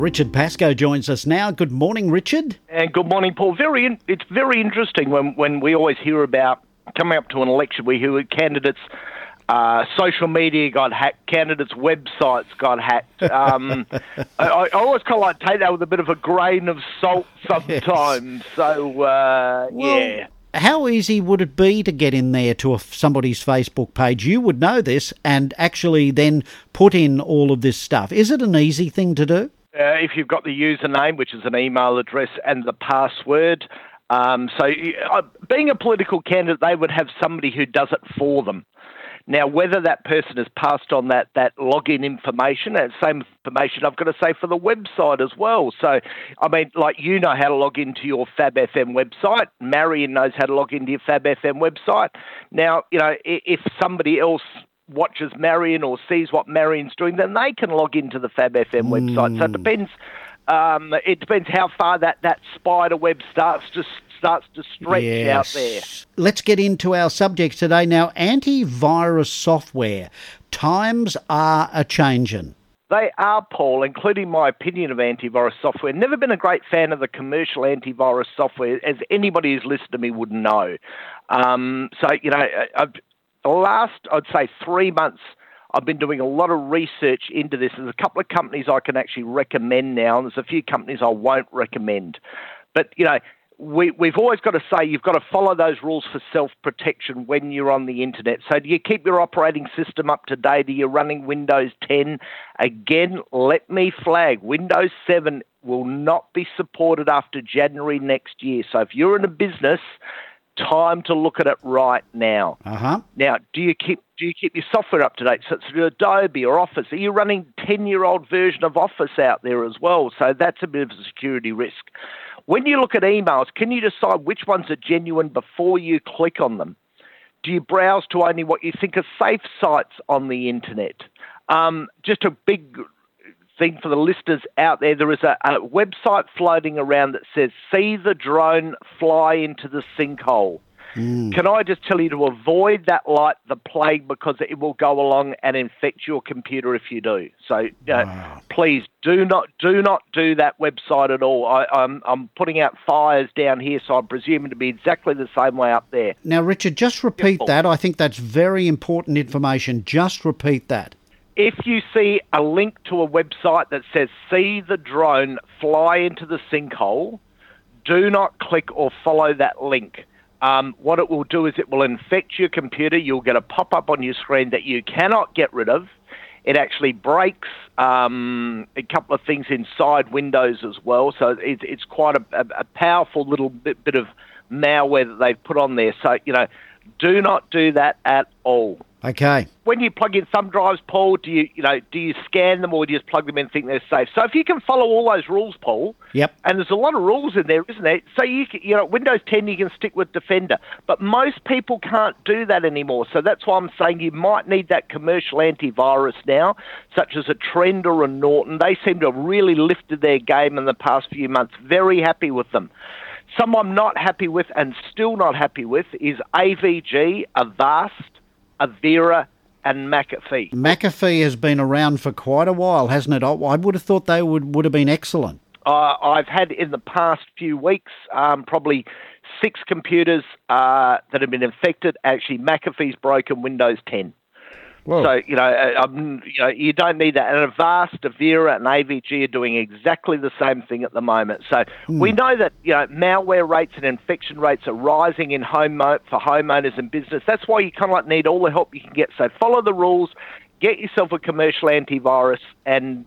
Richard Pascoe joins us now. Good morning, Richard. And good morning, Paul. It's very interesting when we always hear about coming up to an election, we hear candidates' social media got hacked, candidates' websites got hacked. I always kind of like take that with a bit of a grain of salt sometimes. Yes. So, yeah. How easy would it be to get in there to somebody's Facebook page? You would know this and actually then put in all of this stuff. Is it an easy thing to do? If you've got the username, which is an email address, and the password. Being a political candidate, they would have somebody who does it for them. Now, whether that person has passed on that login information, that same information I've got to say for the website as well. So, I mean, like you know how to log into your Fab FM website. Marion knows how to log into your Fab FM website. Now, you know, if somebody else watches Marion or sees what Marion's doing, then they can log into the Fab FM website. So it depends. It depends how far that spider web starts to stretch out there. Let's get into our subject today. Now, antivirus software. Times are a-changin'. They are, Paul, including my opinion of antivirus software. Never been a great fan of the commercial antivirus software, as anybody who's listened to me would know. The last, I'd say, 3 months, I've been doing a lot of research into this. There's a couple of companies I can actually recommend now, and there's a few companies I won't recommend. But, you know, we've always got to say you've got to follow those rules for self-protection when you're on the internet. So do you keep your operating system up to date? Are you running Windows 10? Again, let me flag, Windows 7 will not be supported after January next year. So if you're in a business, time to look at it right now. Now, do you keep your software up to date? So it's Adobe or Office. Are you running 10-year-old version of Office out there as well? So that's a bit of a security risk. When you look at emails, can you decide which ones are genuine before you click on them? Do you browse to only what you think are safe sites on the internet? Just a big thing for the listeners out there, there is a website floating around that says, "See the drone fly into the sinkhole." Can I just tell you to avoid that like the plague, because it will go along and infect your computer if you do. So please do not do that website at all. I'm putting out fires down here, so I'm presuming to be exactly the same way up there. Now, Richard, just repeat that. I think that's very important information. Just repeat that. If you see a link to a website that says, "See the drone fly into the sinkhole," do not click or follow that link. What it will do is it will infect your computer. You'll get a pop-up on your screen that you cannot get rid of. It actually breaks a couple of things inside Windows as well. So it's quite a powerful little bit of malware that they've put on there. So, you know, do not do that at all. Okay. When you plug in thumb drives, Paul, do you scan them or do you just plug them in and think they're safe? So if you can follow all those rules, Paul, and there's a lot of rules in there, isn't there? So Windows 10 you can stick with Defender, but most people can't do that anymore. So that's why I'm saying you might need that commercial antivirus now, such as a Trend or a Norton. They seem to have really lifted their game in the past few months. Very happy with them. Some I'm not happy with and still not happy with is AVG, Avast, Avira and McAfee. McAfee has been around for quite a while, hasn't it? I would have thought they would have been excellent. I've had in the past few weeks probably 6 computers that have been infected. Actually, McAfee's broken Windows 10. Whoa. So, you don't need that. And Avast, Avira and AVG are doing exactly the same thing at the moment. So we know that, malware rates and infection rates are rising in for homeowners and business. That's why you kind of need all the help you can get. So follow the rules, get yourself a commercial antivirus and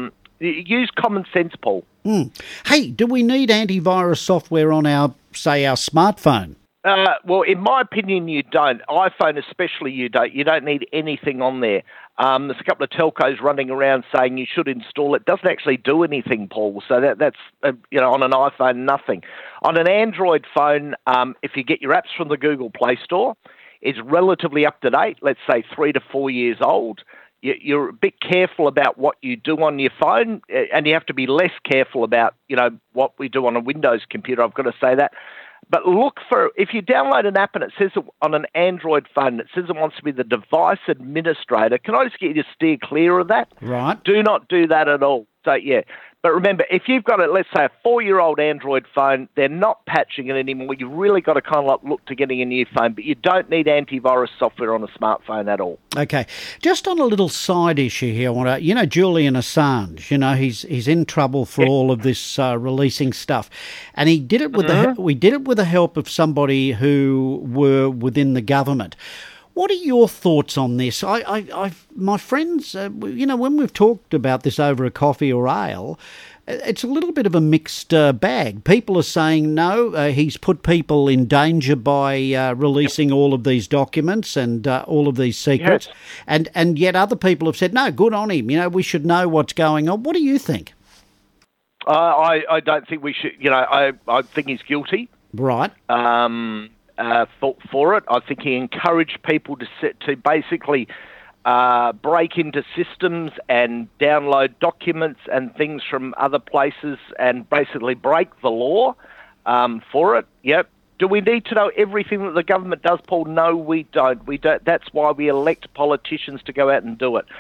use common sense, Paul. Hey, do we need antivirus software on our smartphone? Well, in my opinion, you don't. iPhone especially, you don't. You don't need anything on there. There's a couple of telcos running around saying you should install it. It doesn't actually do anything, Paul. So that's on an iPhone, nothing. On an Android phone, if you get your apps from the Google Play Store, it's relatively up to date. Let's say 3 to 4 years old. You're a bit careful about what you do on your phone, and you have to be less careful about what we do on a Windows computer. I've got to say that. But look for, if you download an app and it says on an Android phone, it says it wants to be the device administrator, can I just get you to steer clear of that? Right. Do not do that at all. So, But remember, if you've got let's say a 4-year-old Android phone, they're not patching it anymore. You've really got to kind of like look to getting a new phone, but you don't need antivirus software on a smartphone at all. Okay. Just on a little side issue here, I want to, Julian Assange, he's in trouble for all of this releasing stuff. And he did it with we did it with the help of somebody who were within the government. What are your thoughts on this? My friends, when we've talked about this over a coffee or ale, it's a little bit of a mixed bag. People are saying, no, he's put people in danger by releasing all of these documents and all of these secrets. Yes. And yet other people have said, no, good on him. We should know what's going on. What do you think? I don't think we should. I think he's guilty. Right. For it, I think he encouraged people to basically break into systems and download documents and things from other places and basically break the law for it. Yep. Do we need to know everything that the government does, Paul? No, we don't. We don't. That's why we elect politicians to go out and do it.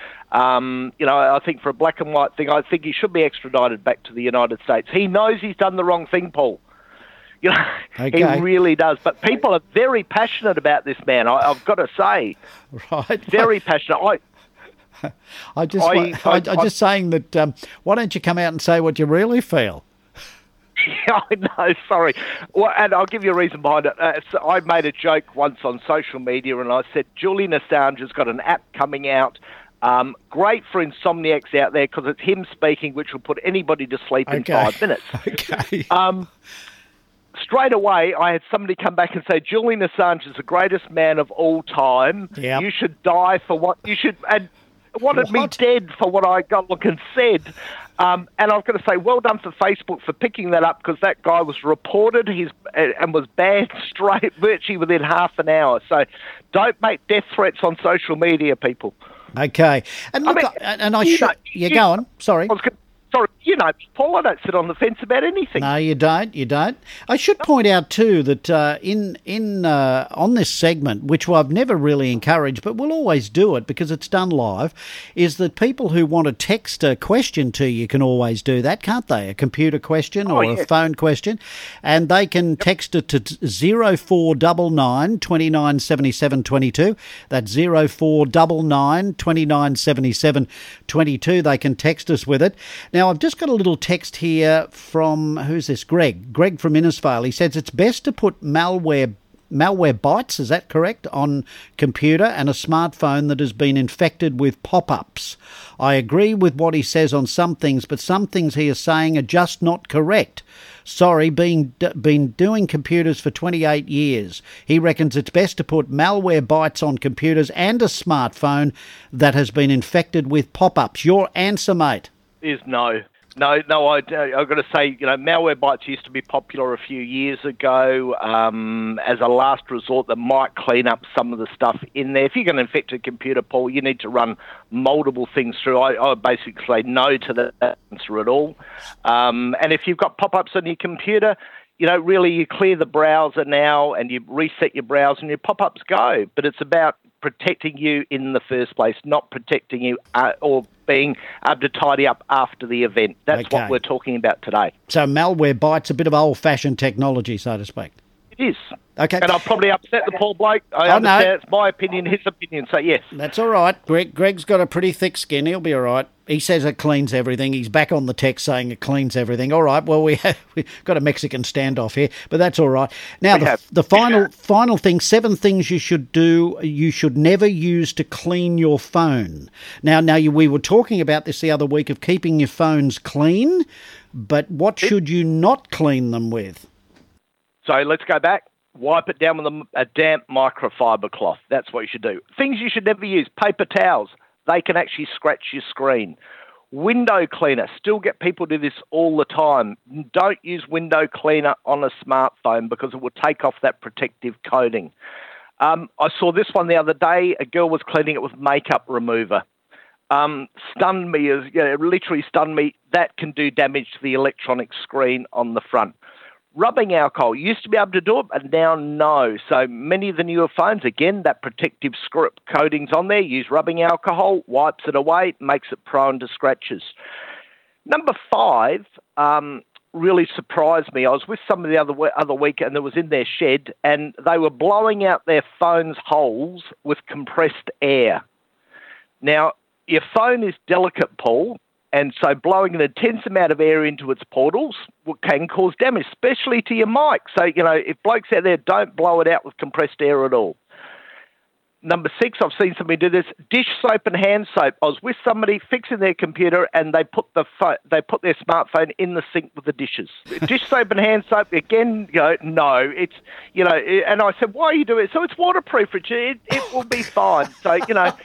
I think for a black and white thing, I think he should be extradited back to the United States. He knows he's done the wrong thing, Paul. Okay. He really does. But people are very passionate about this man, I've got to say. Right. Very passionate. I'm just saying that why don't you come out and say what you really feel? Yeah, I know, sorry. Well, and I'll give you a reason behind it. I made a joke once on social media and I said, Julian Assange has got an app coming out. Great for insomniacs out there because it's him speaking, which will put anybody to sleep in 5 minutes. Okay. Straight away, I had somebody come back and say, Julian Assange is the greatest man of all time. Yep. You should die for what you should... And wanted me dead for what I got look and said. And I was going to say, well done for Facebook for picking that up because that guy was reported and was banned virtually within half an hour. So don't make death threats on social media, people. Okay. And look, go on. Sorry. Sorry, Paul, I don't sit on the fence about anything. No, you don't. I should point out too that on this segment, which I've never really encouraged, but we'll always do it because it's done live, is that people who want to text a question to you can always do that, can't they? A computer question or a phone question, and they can text it to 0499 29 77 22. That's 0499 29 77 22. They can text us with it. Now, I've just got a little text here from, who's this? Greg from Innisfail. He says it's best to put malware bytes, is that correct, on computer and a smartphone that has been infected with pop-ups. I agree with what he says on some things, but some things he is saying are just not correct. Sorry, been doing computers for 28 years. He reckons it's best to put malware bytes on computers and a smartphone that has been infected with pop-ups. Your answer, mate? Is no. I've got to say, malware bytes used to be popular a few years ago as a last resort that might clean up some of the stuff in there. If you're going to infect a computer, Paul, you need to run multiple things through. I would basically say no to that answer at all. And if you've got pop-ups on your computer, really you clear the browser now and you reset your browser and your pop-ups go. But it's about protecting you in the first place, not protecting you or being able to tidy up after the event. That's what we're talking about today. So malware bytes, a bit of old-fashioned technology, so to speak. It is. Okay. And I've probably upset the poor bloke. I understand. No. It's my opinion, his opinion, so yes. That's all right. Greg's got a pretty thick skin. He'll be all right. He says it cleans everything. He's back on the text saying it cleans everything. All right, well, we've got a Mexican standoff here, but that's all right. Now, the final thing, 7 things you should do, you should never use to clean your phone. Now, we were talking about this the other week of keeping your phones clean, but what should you not clean them with? So let's go back. Wipe it down with a damp microfiber cloth. That's what you should do. Things you should never use. Paper towels. They can actually scratch your screen. Window cleaner. Still get people do this all the time. Don't use window cleaner on a smartphone because it will take off that protective coating. I saw this one the other day. A girl was cleaning it with makeup remover. Stunned me. Literally stunned me. That can do damage to the electronic screen on the front. Rubbing alcohol. You used to be able to do it, but now no. So many of the newer phones, again, that protective script coating's on there. Use rubbing alcohol, wipes it away, makes it prone to scratches. Number 5 really surprised me. I was with somebody the other week, and it was in their shed, and they were blowing out their phone's holes with compressed air. Now, your phone is delicate, Paul, and so blowing an intense amount of air into its portals can cause damage, especially to your mic. So, if blokes out there, don't blow it out with compressed air at all. Number 6, I've seen somebody do this, dish soap and hand soap. I was with somebody fixing their computer, and they put their smartphone in the sink with the dishes. Dish soap and hand soap, again, no. It's, and I said, why are you doing it? So it's waterproof, Richard. It will be fine. So,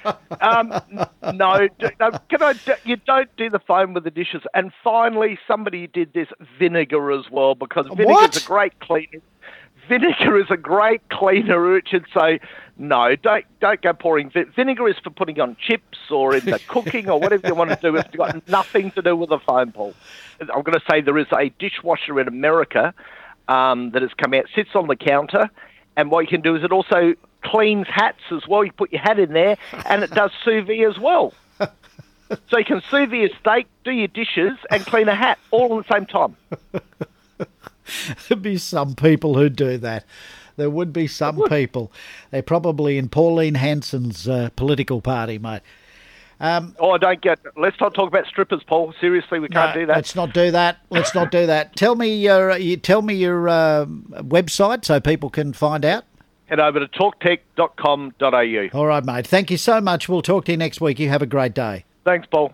no, you don't do the phone with the dishes. And finally, somebody did this vinegar as well, because vinegar is a great cleaner. Vinegar is a great cleaner, Richard, so no, don't go pouring. Vinegar is for putting on chips or in the cooking or whatever you want to do. It's got nothing to do with the phone, Paul. I'm going to say there is a dishwasher in America that has come out, sits on the counter, and what you can do is it also cleans hats as well. You put your hat in there, and it does sous vide as well. So you can sous vide your steak, do your dishes, and clean a hat all at the same time. There'd be some people who do that. There would be some people. They're probably in Pauline Hanson's political party, mate. Let's not talk about strippers, Paul. Seriously, we can't do that. Let's not do that. Tell me your website so people can find out. Head over to talktech.com.au. All right, mate. Thank you so much. We'll talk to you next week. You have a great day. Thanks, Paul.